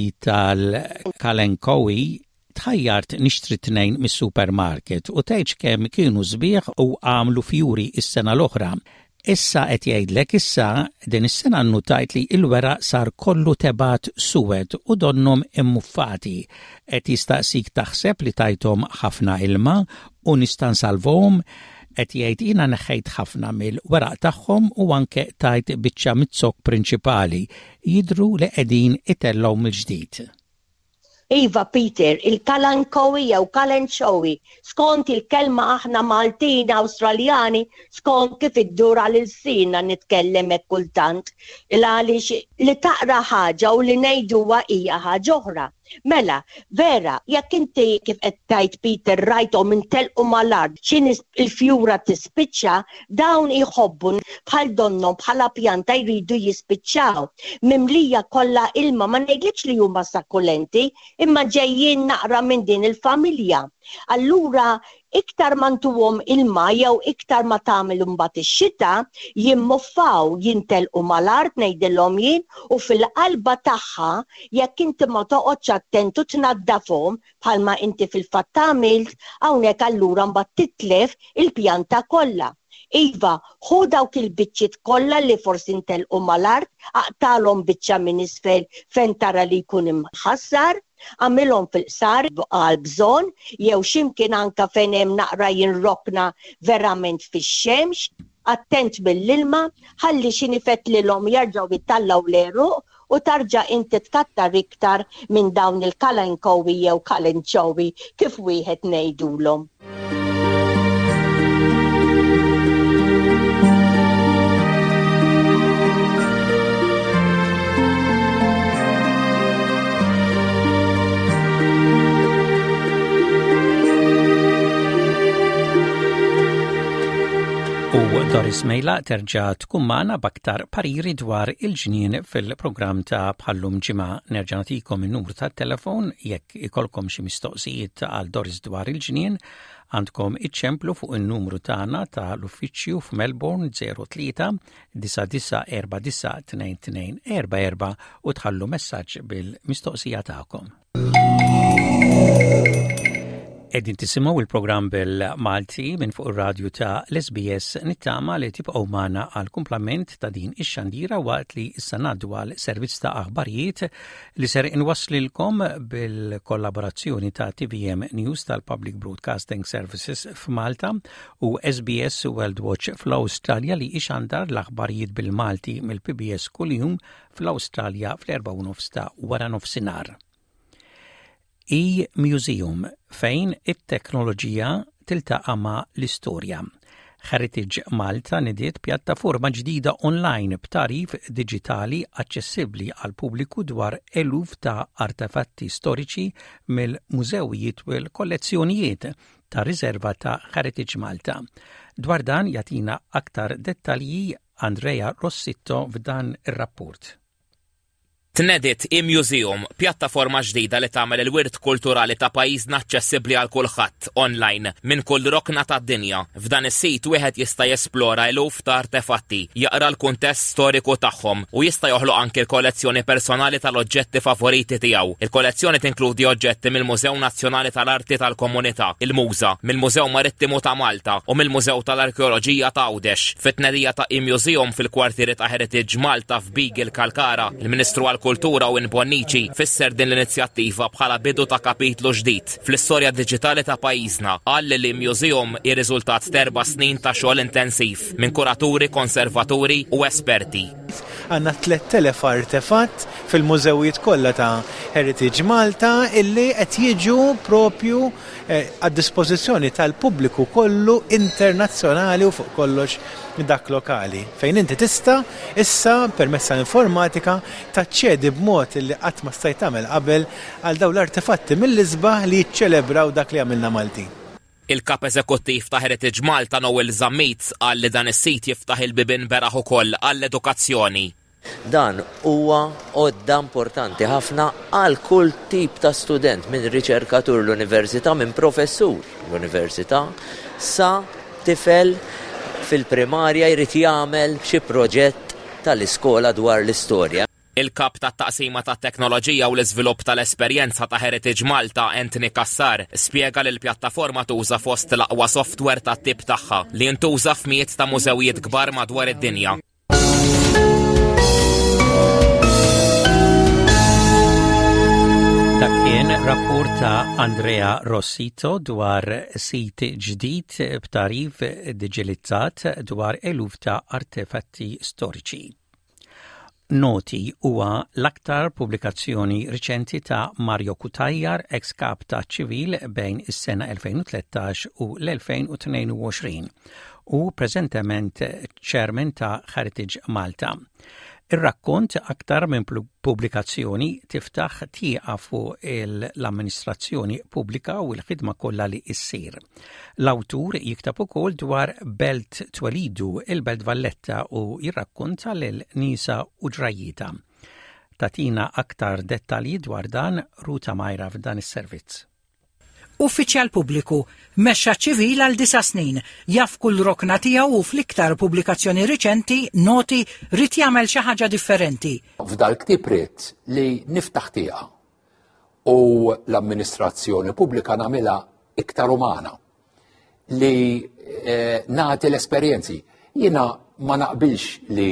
tal-Kalanchoe tħajjart nixtri 2 mis-supermarket u tgħidx kemm kienu sbieħ u għamlu fjuri is-sena l-oħra. Issa qed jgħidlek issa din is-sena nnutajt li il-weraq sar kollu tebat suwed u donnhom immuffati. Qed jistaqsik taħseb li tajthom ħafna ilma u nista' nsalvhom. Qed jgħid jiena neħħejt ħafna mill-weraq tagħhom u anke tajt biċċa mit-zokk prinċipali jidhru li qegħdin itellgħu mill-ġdid. Iva Peter, il-Kalanchoe jew Kalanchoe, skont il-kelma aħna Maltin Awstraljani, skont kif iddur għal-sina nitkellem hekk kultant, għaliex li taqra ħaġa u li ngħiduha hija ħaġa oħra. Mela, vera, jekk inti kif qed tgħid Peter rajthom intelqu mal-ard x'in il-fjura tispiċċa, dawn iħobbu bħal donnom bħala pjanta jridu jispiċċaw. Mimlija kollha ilma ma ngħidlekx li huma sakkulenti, imma ġejjin naqra minn din il-familja. Allura iktar ma ntuhom ilma jew iktar ma tagħmel imbagħad ix-xita jimmuffaw jintelqu mal-art ngħidilhom jien u fil-qalba tagħha jekk inti ma toqgħodx attent u tnaddafhom bħalma inti fil-fatt tagħmilt hawnhekk allura mbagħad titlef il-pjanta kollha. Iva, ħu dawk il-biċċiet kollha li forsi ntelqu mal-art, aqtalhom biċċa minn isfel fejn tara li jkun imħassar, għamilhom fil-qsar għal bżonn jew x'imkien anke fejn hemm naqra jinrokna verament fix-xemx, attent bil-ilma, ħalli xi nifettlilhom jerġgħu jittallgħu l-eruq u tarġa' inti tkattar iktar minn dawn il-Kalanchoe jew Kalanchoe kif wieħed ngħidulhom. Doris Ismejla terġa' tkun magħna b'aktar pariri dwar il-ġnien fil-programm ta' bħallum ġimgħa. Nerġa' nagħtikom in-numru tat-telefon jekk ikolkom xi mistoqsijiet għal Doris dwar il-ġnien, għandkom iċċemplu fuq in-numru tagħna tal-uffiċċju f'Melbourne 03 99492244 u tħallu messaġġ bil-mistoqsija tagħkom. Qegħdin tisimgħu il-programm bil-Malti minn fuq ir-radju ta' l-SBS nittama li tibqgħu magħna għal kumplament ta' din ix-xandira waqt li issa ngħaddu għal servizz ta' aħbarijiet li ser inwasslilkom bil-kollaborazzjoni ta' TVM News tal-Public Broadcasting Services f'Malta u SBS World Watch fl-Awstralja li ixandar l-aħbarijiet bil-Malti mill-PBS kuljum fl-Awstralja fl-4:30 ta' wara nofsinhar. E-Museum fejn it-teknoloġija tiltaqa' ma' l-istorja. Heritage Malta nidiet pjattaforma ġdida online b'tarif diġitali aċċessibbli għal pubbliku dwar eluf ta' artefatti storiċi mill-mużewijiet u l-kollezzjonijiet ta' riserva ta' Heritage Malta. Dwar dan jagħtina aktar dettalji Andrea Rossitto f'dan ir-rapport. Tnediet E-Museum, pjattaforma ġdida li tagħmel il-wirt kulturali ta' pajjiżna aċċessibbli għal kulħadd online minn kull rokna tad-dinja. F'dan is-sit wieħed jista' jesplora eluf ta' artefatti, jaqra l-kuntest storiku tagħhom u jista' joħloq anke l-kollezzjoni personali tal-oġġetti favoriti tiegħu. Il-kollezzjoni tinkludi oġġetti mill-Mużew Nazzjonali tal-Arti tal-Komunità, il-Muża, mill-Mużew Marittimu ta' Malta u mill-Mużew tal-Arkeoloġija ta' Għawdex. Fit-tnedija ta' E-Museum fil-kwartieri ta' Heritage Malta f'Beagle Kalkara, il-Ministru Kultura u Bonnici fisser din l-inizjattiva bħala bidu ta' kapitlu ġdid fl-istorja diġitali ta' pajjiżna. Qal li l-museum ir-riżultat ta' 4 snin ta' xogħol intensiv minn kuraturi, konservaturi u esperti. Għandna 3000 artefatt fil-mużewijiet kollha ta' Heritage Malta illi qed jiġu propju għad-dispożizzjoni tal-pubbliku kollu internazzjonali u fuq kollox dak lokali. Fejn inti tista' issa permezz tal-informatika taċċedi b'mod li qatt ma stajt tagħmel qabel għal dawn l-artefatti mill-isbaħ li jiċċelebraw dak li għamilna Maltin. Il-kap eżekuttiv ta' Heritage Malta Noel Zammit qal li dan is-sit jiftaħ il-bibien beraħ ukoll għall-edukazzjoni. Dan huwa għodda importanti ħafna għal kull tip ta' student minn riċerkatur l-università, minn professur l-università, sa tifel fil-primarja jrid jagħmel xi proġett tal-iskola dwar l-istorja. Il-kap tat-taqsima tat-teknoloġija u l-iżvilupp tal-esperjenza ta' Heritage Malta Anthony Kassar spjega li l-pjattaforma tuża fost l-aqwa software tat-tip tagħha li jintuża f'mijiet ta' mużewijiet kbar madwar id-dinja. Dak kien rapport ta' Andrea Rossitto dwar sit ġdid b'tarif diġitalizzat dwar eluf ta' artefatti storiċi. Noti huwa l-aktar pubblikazzjoni riċenti ta' Mario Kutajjar, ex-kap ta' ċivil bejn is-sena 2013 u l-2022 u preżentament chairman ta' Heritage Malta. Ir-rakkont aktar minn pubblikazzjoni tiftaħ tieqa fuq l-amministrazzjoni pubblika u l-ħidma kollha li ssir. L-awtur jiktab ukoll dwar Belt Twelidu, il-Belt Valletta u jirrakkonta lil nisa u ġrajjita. Tatina aktar dettalji dwar dan Ruta Majra f'dan is-servizz. Uffiċjal pubbliku, mexxa ċivil għal 9 snin, jaf kull rokna tiegħu u fl-iktar pubblikazzjoni riċenti noti rid jagħmel xi ħaġa differenti. F'dal-ktieb rid li niftaħ tieqa u l-amministrazzjoni pubblika nagħmilha iktar umana li nagħti l-esperjenzi. Jiena ma naqbilx li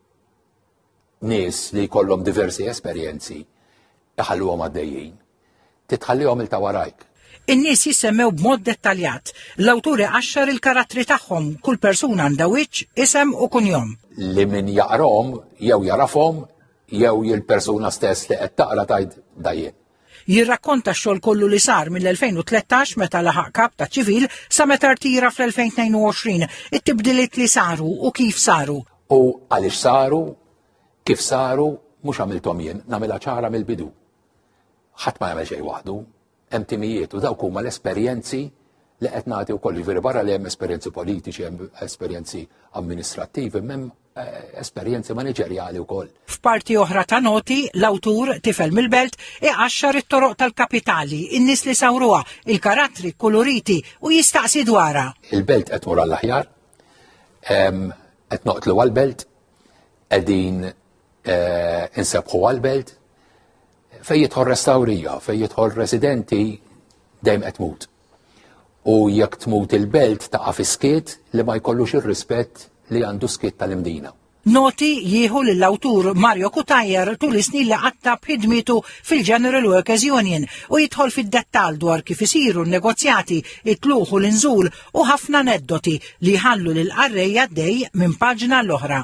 nies li jkollhom diversi esperjenzi iħalluhom għaddejjin. Titħallihom il ta' warajk. In-nies jissemmew b'mod dettaljat. L-awturi għaxxar il-karattri tagħhom, kull persuna għandha wiċċ, isem u kunjom. Li min jaqrahom jew jarafhom jew il-persuna stess li qed taqra tgħid dajjien. Jirrakkonta x-xogħol kollu li sar mill-2013 meta laħaq kap ta' ċivil sa meta rtira fl-2022, it-tibdiliet li saru u kif saru. U għaliex saru, kif saru, mhux għamilthom jien, nagħmilha ċara mill-bidu. Ħadd ma jagħmel xejn waħdu. Hemm timijiet u dawk huma l-esperjenzi li qed nagħti wkoll veri barra li hemm esperjenzi politiċi, hemm esperjenzi amministrattivi, hemm esperjenzi maniġerjali wkoll. F'parti oħra ta' noti, l-awtur tifel mill-belt iqaxxar it-toroq tal-kapitali, in-nies li sawruha, il-karattri koloriti u jistaqsi dwarha. Il-belt qed mur għall-aħjar, qed noqtlu għall-belt, qegħdin insebħu għall-belt, fejn jidħol restawrija, fejn jidħol residenti dejjem qed tmut. U jekk tmut il-belt taqa' fi skiet li ma jkollux ir-rispett li għandu skiet tal-imdina. Noti jieħu lill-awtur Mario Kutajer tul is-snin li qatta b'ħidmitu fil-General Workers Union u jidħol fid-dettall dwar kif isiru n-negozjati, it-tluħ u l-inżul u ħafna aneddoti li ħallu lil qarrejja dej minn paġna l-oħra.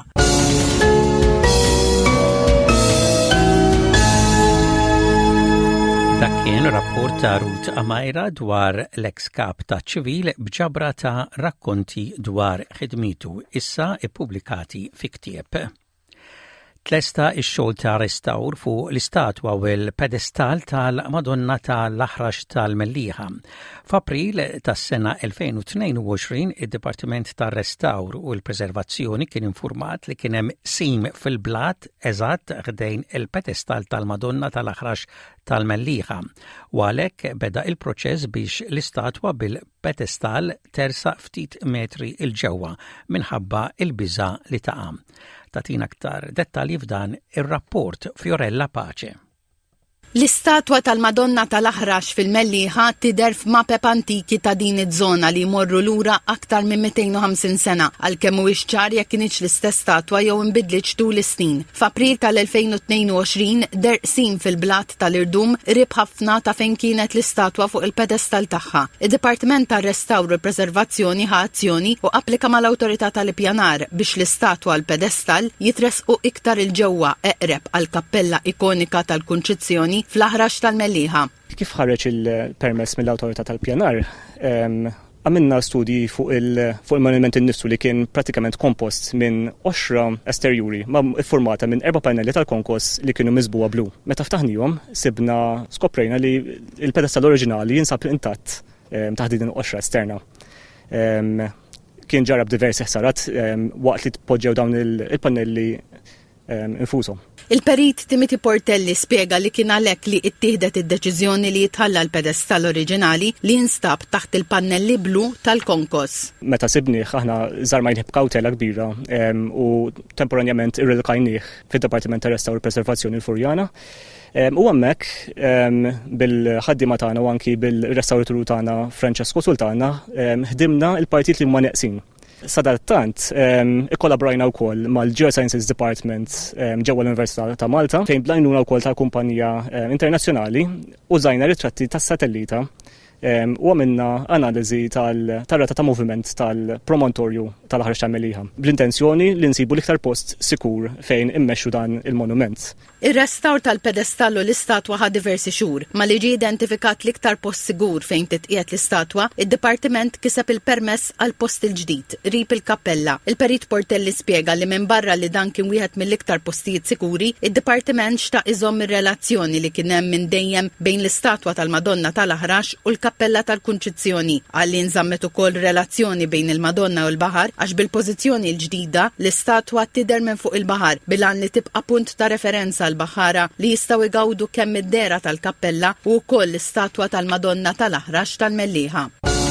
Dak kien rapport ta' Ruth Amajra dwar l-ex-kap ta' ċivil b'ġabra ta' rakkonti dwar ħidmitu issa ippubblikati fi ktieb. Tlesta ix-xogħol ta' restawr fuq l-istatwa u l-pedestal tal-Madonna tal-Aħrax tal-Mellieħa. F'April tas-sena 2022 id-Dipartiment tar-Restawr u l-Preservazzjoni kien infurmat li kien hemm sim fil-blat eżatt ħdejn il-pedestal tal-Madonna tal-Aħrax tal-Mellieħa u għalhekk beda il-proċess biex l-istatwa bil-pedestal tersa ftit metri il-ġewwa minħabba il-biża' li taqa'. Tatina aktar dettalji f'dan ir-rapport Fiorella Pace. L-istatwa tal-Madonna tal-Aħrax fil-Mellieħa tidher f'mapep antiki ta' din iż-żona li jmorru lura aktar minn 250 sena għalkemm mhuwiex ċar jekk kienx l-istess statwa jew inbidlitx tul is-snin. F'April tal-2022 der qsim fil-blat tal-Irdum rib ħafna ta' fejn kienet l-istatwa fuq il-pedestal tagħha. Id-Dipartiment tar-Restawr u Preservazzjoni ħa azzjoni u applika mal-Awtorità tal-Ippjanar biex l-istatwa l-pedestal jitresqu iktar il-ġewwa eqreb għall-kappella ikonika tal-Kunċizzjoni fl-Aħrax tal-Mellieħa. Kif ħareġ il-permess mill-Awtorità tal-Pjanar, għamilna studji fuq il-monument innifsu li kien pratikament kompost minn 10 esterjuri ma formata minn 4 pannelli tal-konkos li kienu miżbuha blu. Meta ftaħnihom skoprejna li il-pedestal oriġinali jinsab intatt taħt din 10 esterna. Kien ġarab diversi ħsarat waqt li tpoġġew dawn il-pannelli infushom. Il-perit Timothy Portelli spiega li kien għalhekk li ttieħdet id-deċiżjoni li jitħalla l-pedestal oriġinali li jinstab taħt il-pannelli blu tal-konkos. Meta sibnieh aħna żarmajnieh b'kawtela kbira u temporanjament irrilkajnieh fid-Dipartiment tar-Restawr u Preservazzjoni l-Furjana. U hemmhekk bil-ħaddiema tagħna u anki bil-restawraturu tagħna Francesco Sultana ħdimna l-partit li huma neqsin. Sadattant, ikkollabrajna wkoll mal-Geosciences Department ġewwa l-Università ta' Malta fejn blajnuna wkoll tal-kumpanija internazzjonali użajna ritratti tas-satellita u għamilna analiżi tar-rata ta' moviment tal-promontorju tal-Aħrax tal-Mellieħa bl-intenzjoni li nsibu l-iktar post sikur fejn immexxu dan il-monument. Ir-restawr tal-pedestal u l-istatwa ħa diversi xhur, ma li ġie identifikat l-iktar post sigur fejn titqiegħed l-istatwa, id-Dipartiment kiseb il-permess għal post il-ġdid, rib il-kappella. Il-Perit Portelli spjega li minn barra li dan kien wieħed mill-iktar postijiet sikuri, id-Dipartiment xtaq iżomm ir-relazzjoni li kien hemm minn dejjem bejn l-istatwa tal-Madonna tal-Aħrax u l-kappella tal-Kunċizzjoni, għalli nżammet ukoll relazzjoni bejn il-Madonna u l-baħar għax bil-pożizzjoni l-ġdida l-istatwa tidher minn fuq il-baħar bilan li tibqa' punt ta' referenza l-baħara li jistgħu jgawdu kemm id-dera tal-kappella u wkoll l-istatwa tal-Madonna tal-Aħrax tal-Mellieħa.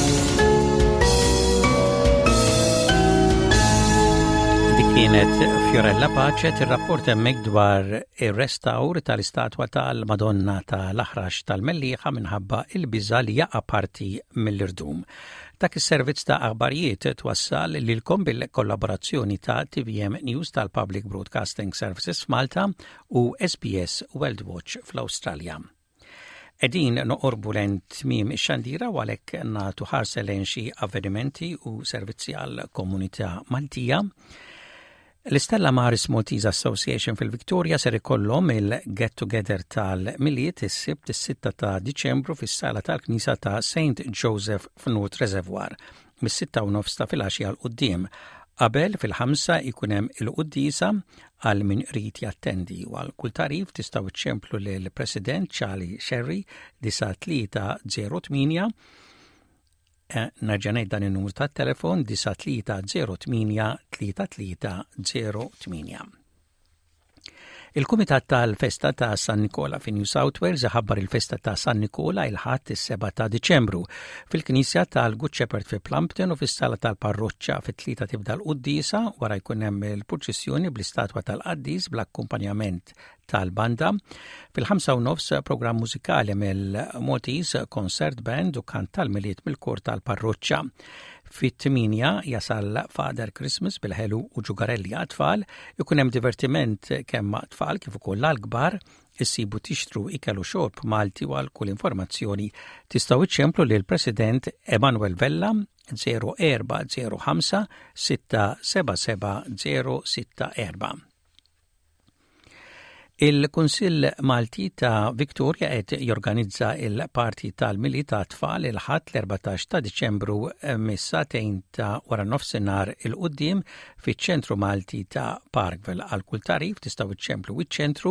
Dik kienet Fiorella Pace tir-rapport hemmhekk dwar ir-restawr tal-istatwa tal-Madonna tal-Aħrax tal-Mellieħa minħabba il-biża' li jaqa' parti mill-Irdum. Dak is-servizz ta' aħbarijiet twassal lilkom bil-kollaborazzjoni ta' TVM News tal-Public Broadcasting Services f'Malta u SBS World Watch fl-Awstralja. Qegħdin noqorbu lejn tmiem ix-xandira u għalhekk nagħtu ħarsa lejn xi avvenimenti u servizzi għall-komunità Maltija. L-Stella Maris Maltese Association fil-Victoria ser ikollhom il-get together tal-miliet is-sibt is-6 ta' Diċembru fis-sala tal-Knisa ta' St. Joseph f'North Reservoir mis-6:30 ta' filgħaxija għal quddiem. Qabel fil-5 ikun hemm il-qudiesa għal min rid jattendi u għal kull tarif tistgħu iċċemplu lill-President Charlie Sherry 9308 Narġanej dan il-numru ta' telefon 9308. Il-Kumitat tal-Festa ta' San Nikola fi New South Wales ħabbar il-Festa ta' San Nikola il-ħadd is-7 ta' Diċembru fil-Knisja tal-Good Shepherd fi Plumpton u fis-sala tal-Parroċċa fit-3 tibda l-Quddisa wara jkun hemm il-proċessjoni bl-istatwa tal-Qaddis bl-akkumpanjament tal-banda. Fil-5:30 programm mużikali mill-Maltese Concert Band u kant tal-miliet mill-kor tal-Parroċċa. Fit-8 jasal Father Christmas bil-ħelu u ġugarelli għatfall, ikun hemm divertiment kemm għatfall kif ukoll l-kbar, issibu tixtru ikel u xorb Malti u għal kull informazzjoni tistgħu iċċemplu lil President Emanuel Vella 0405 677 064. Il-Kunsill Malti ta' Victoria qed jorganizza il-parti tal-Mili ta' tfal il-ħadd l-14 ta' Diċembru mis-satejn ta' wara nofsinhar il-qudiem fiċ-ċentru Malti ta' Parkville għal kull tarif tistgħu iċċemplu wiċ-ċentru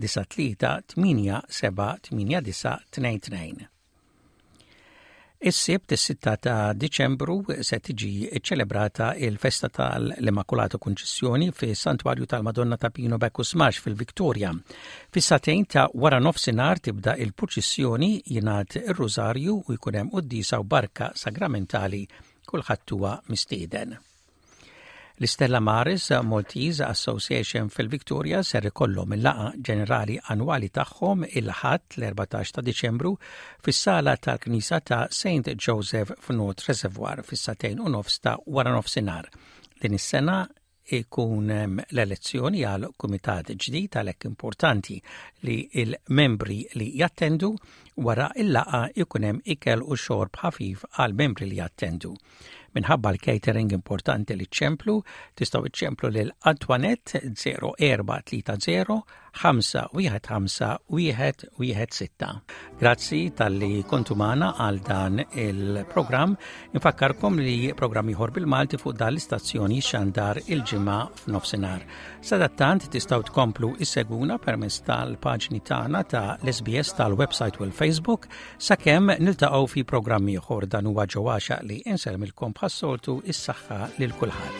93878922. Is-sibt is-6 ta' Diċembru se tiġi ċċelebrata il-Festa tal-Immakulata Konċessjoni fi Santwarju tal-Madonna ta' Pino Bacchus Marsh fil-Viktorja. Fis-satejn ta' wara nofsinhar tibda il-proċessjoni jingħad ir-Rużarju u jkun hemm qudiesa u barka sagramentali kulħadd huwa mistieden. L-Stella Maris Maltese Association fil-Viktorja ser ikollhom il-laqa ġenerali annwali tagħhom il-ħadd l-14 ta' Diċembru fis-sala tal-Knisja ta' St. Joseph f'North Reservoir fis-2:30 ta' wara nofsinhar. Din is-sena ikun l-elezzjoni għal kumitat ġdid għalhekk importanti li il-membri li jattendu wara il-laqa ikun hemm ikel u xorb ħafif għal membri li jattendu. Minħabba l-catering importanti li ċemplu, tistgħu iċċemplu lil Antoinette 0430 515 Grazzi tal-li kontu magħna għal dan il-programm. Infakkarkom li programm ieħor bil-Malti fuq dan l-istazzjoni xandar il-ġimgħa f'nofsinhar. Sadattant tistgħu tkomplu isseguna permezz tal-paġni tagħna ta' l-SBS tal-website u l-Facebook sakemm niltaqgħu fi programm ieħor dan huwa ġewwaxa li inselmilkom bħas-soltu is-saħħa lil kulħadd.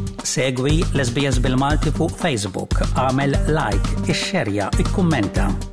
Segwi l-SBS bil-Malti fuq Facebook, għamel like, ixxerja, ikkummenta.